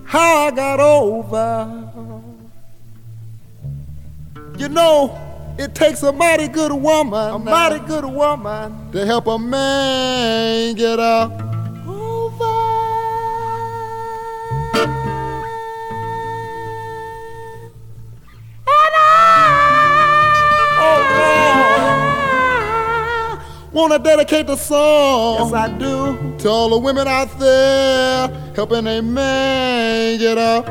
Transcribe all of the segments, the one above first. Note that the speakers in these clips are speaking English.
how I got over. You know, it takes a mighty good woman, to help a man get out over. And wanna dedicate the song, Yes, I do, to all the women out there helping a man get out.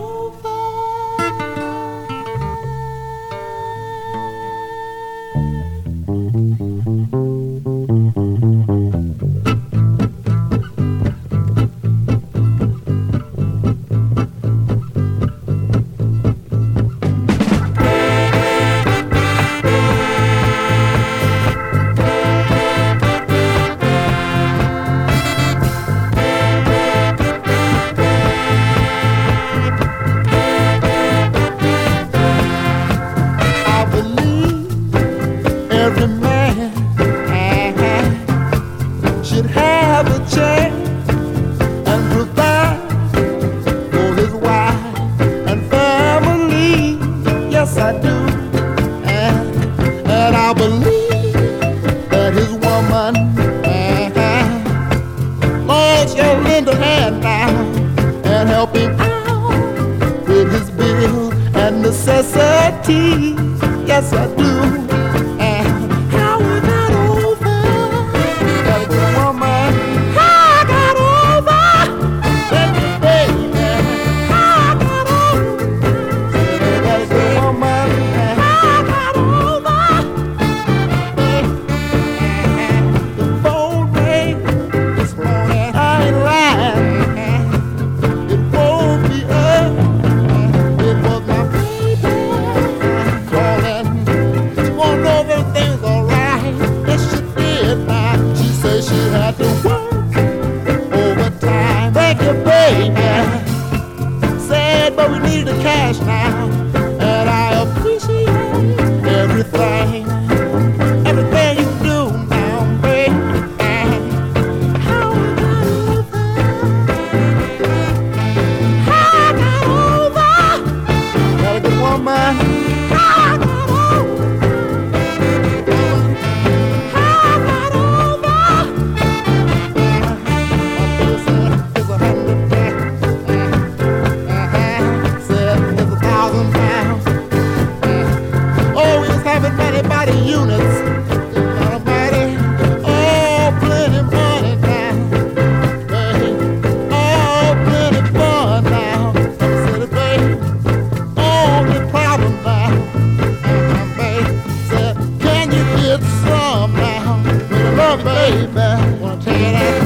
Every man should have a chance and provide for his wife and family. Yes, I do. And I believe that his woman, Lord, shall lend a hand now and help him out with his bills and necessities. Yes, I do. Said, but we need the cash now, and I appreciate everything you do now, baby. How I got over, got a good woman. How I got over, Body units, body, oh, plenty money now, baby, oh, plenty fun now. Said, baby, only problem now, baby, said, can you get some now? With a love, baby, wanna take it out.